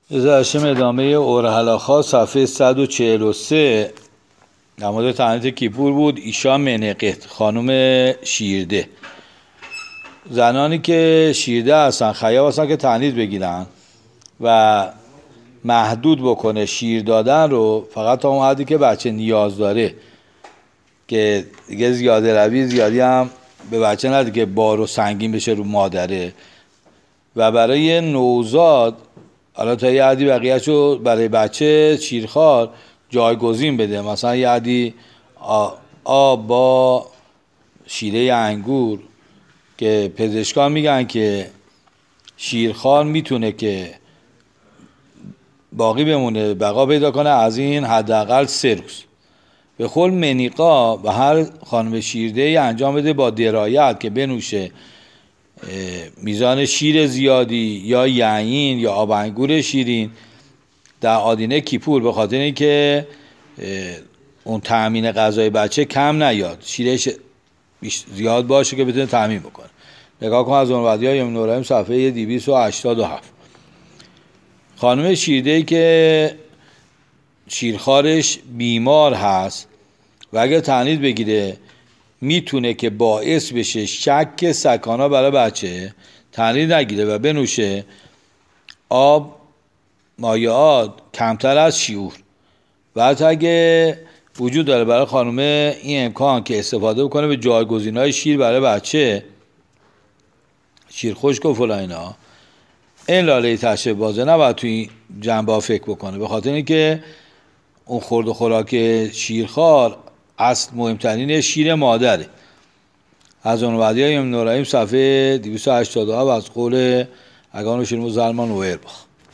ازشم ادامه اورهلاخا صفحه 143 در مورد تعنیت کیپور بود. ایشا منقت خانم شیرده، زنانی که شیرده هستن خیاب هستن که تعنیت بگیرن و محدود بکنه شیر دادن رو فقط تا اون حدی که بچه نیاز داره، که دیگه زیادی هم به بچه نده که بار و سنگین بشه رو مادره. و برای نوزاد حالا تا یه حدی بقیه‌شو برای بچه شیرخوار جایگزین بده، مثلا یه حدی آب با شیره انگور، که پزشکان میگن که شیرخوار میتونه که باقی بمونه، بقا پیدا کنه از این حداقل 3 روز. به قول منیقا و هر خانم شیرده‌ای انجام بده با درایت که بنوشه میزان شیر زیادی یا یعین یا آب انگور شیرین در آدینه کیپور، به خاطر اینکه اون تأمین غذای بچه کم نیاد، شیرش زیاد باشه که بتونه تأمین بکنه. نگاه کن از عنوانی‌های ابن نوریم صفحه 287. خانم شیرده‌ای که شیرخوارش بیمار هست و اگر تعنیت بگیره میتونه که باعث بشه شک سکانا برای بچه، تعنیت نگیره و بنوشه آب مایعات کمتر از شیور. و حتی اگه وجود داره برای خانم این امکان که استفاده بکنه به جایگزین‌های شیر برای بچه، شیر خشک و فلان اینا، این لاله تشه بازه نباید توی جنبه فکر بکنه، به خاطر اینکه اون خورد و خوراک شیرخوار اصل مهمترین شیر مادره. از اون وعدی‌های ابن نوریم صفحه 287 از قول اگان شیرمو زلمان ویرباخ.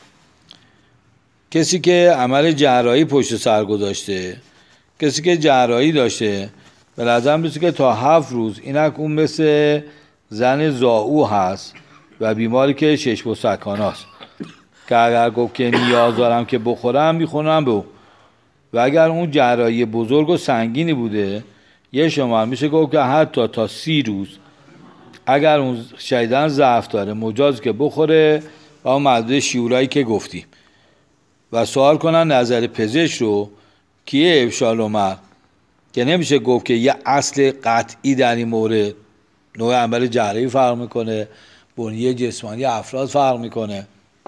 کسی که عمل جراحی پشت سر گذاشته، کسی که جراحی داشته، به نظر میاد که تا 7 روز اینک اون مثل زن زائو هست و بیماری که شش و سکاناست، که اگر گفت که نیاز دارم که بخورم میخونم به اون. و اگر اون جراحی بزرگ و سنگینی بوده، یه شمار میشه گفت که حتی تا 30 روز اگر اون شدیداً ضعف داره مجاز که بخوره و اون محدود شیورایی که گفتیم. و سوال کنن نظر پزشک رو کیه افشال عمر، که نمیشه گفت که یه اصل قطعی در این مورد. نوع عمل جراحی فرق میکنه، بنیه جسمانی افراد فرق میکنه.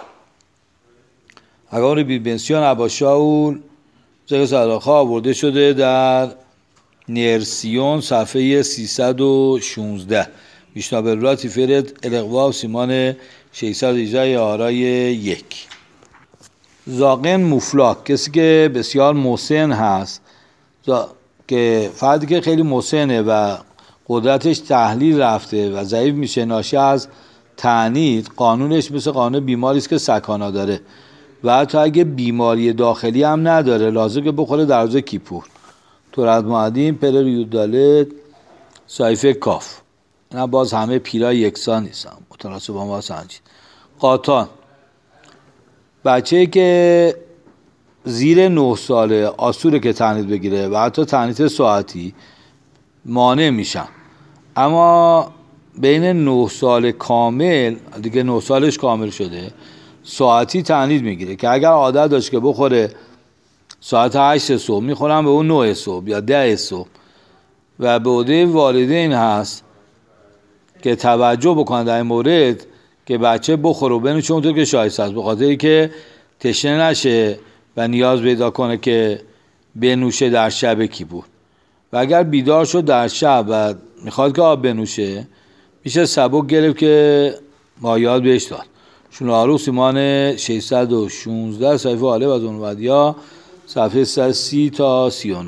اگر بی بنسیون عباشاول زیر صداخا آورده شده در نرسیون صفحه 316 میشنابراتی فرد القوا و سیمان 618 آرای 1. زاقن مفلاک، کسی که بسیار مسن هست، که فردی که خیلی مسنه و قدرتش تحلیل رفته و ضعیف میشه ناشی از تعنیت، قانونش مثل قانون بیماری است که سکانا داره و حتی اگه بیماری داخلی هم نداره لازم که بخوره در روز کیپور. تورد معدین پر ریودالت صحیفه کاف. اینا باز همه پیرای یکسان نیستن، متناسب با ما سنجید. قاطان، بچه‌ای که زیر 9 ساله آسوره که تعنیت بگیره و حتی تعنیت ساعتی مانع میشن، اما بین 9 سال کامل دیگه 9 سالش کامل شده ساعتی تعنیت میگیره، که اگر عادت داشت که بخوره ساعت 8 صبح میخورن به اون 9 صبح یا 10 صبح، و به عهده والدین هست که توجه بکنن در این مورد که بچه بخوره و بنوشه اونطور که شایسته است، به خاطری که تشنه نشه و نیاز پیدا کنه که بنوشه در شب کیپور. و اگر بیدار شد در شب و میخواد که آب بنوشه، میشه سبک گرفت که مایعات بهش داد. شنارو سیمان 616 صحیفه آله و از اون ودیا صفحه 130 تا 39.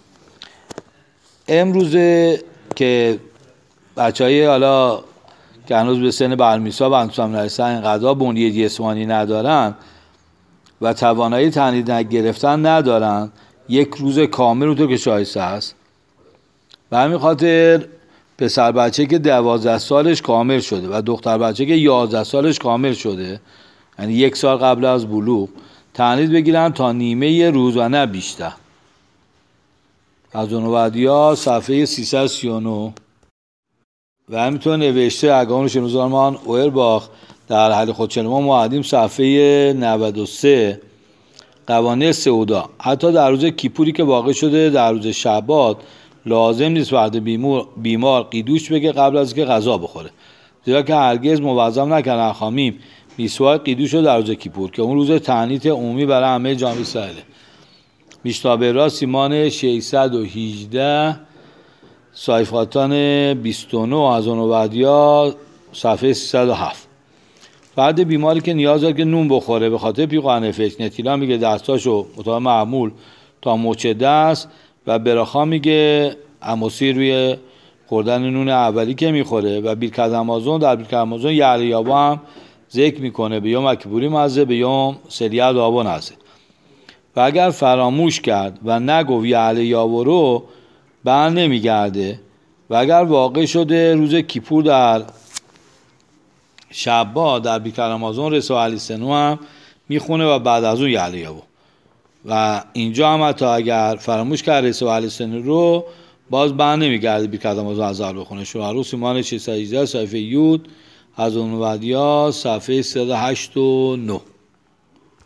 امروزه که بچه‌های حالا که هنوز به سن برمیسا و انتوسم نرسن اینقدر بنیه جسمانی ندارن و توانایی تعنیت گرفتن ندارن، 1 روز کامل رو تو که شایسته است. به همین خاطر پسر بچه که 12 سالش کامل شده و دختر بچه که 11 سالش کامل شده، یعنی 1 سال قبل از بلوغ، تعنیت بگیرن تا نیمه روز و نه بیشتر. از اون ودیا صفحه 339. و همینطور نوشته اگان شنوزارمان اویرباخ در حل خودشنما ما اومدیم صفحه 93 قوانین سودا. حتی در روز کیپوری که واقع شده در روز شبات لازم نیست فرد بیمار قیدوش بگه قبل از که غذا بخوره، زیرا که هرگز موظف نکردن اخامیم میسواک قیدوش رو در روز کیپور که اون روز تعنیت عمومی برای همه جامعه اسرائیله. میشنا برا سیمان 618 صحیفاتان 29 از اون بعدیا صفحه 307. فرد بیماری که نیاز داره که نون بخوره به خاطر پیقان فکر نتیلا میگه دستاشو مطابق معمول تا مچ دست و براخا میگه عموسی روی خوردن نون اولی که میخوره و بیرکت امازون در بیرکت امازون یعلی یابا هم ذکر میکنه به یوم اکیپوری مزه به یوم سلیت آبا نزه و اگر فراموش کرد و نگو یعلی یابا رو بر نمیگرده و اگر واقع شده روز کیپور در شبا در بیرکت امازون رسو علی سنو هم میخونه و بعد از اون یعلی یابا و اینجا هم حتی اگر فراموش کرد رسو علی سنو رو باز بر نمیگرده بیرکت امازون از ظهر بخونه. شوهر سیمان 618 صفحه یود از اون ودیا صفحه 308 و 9.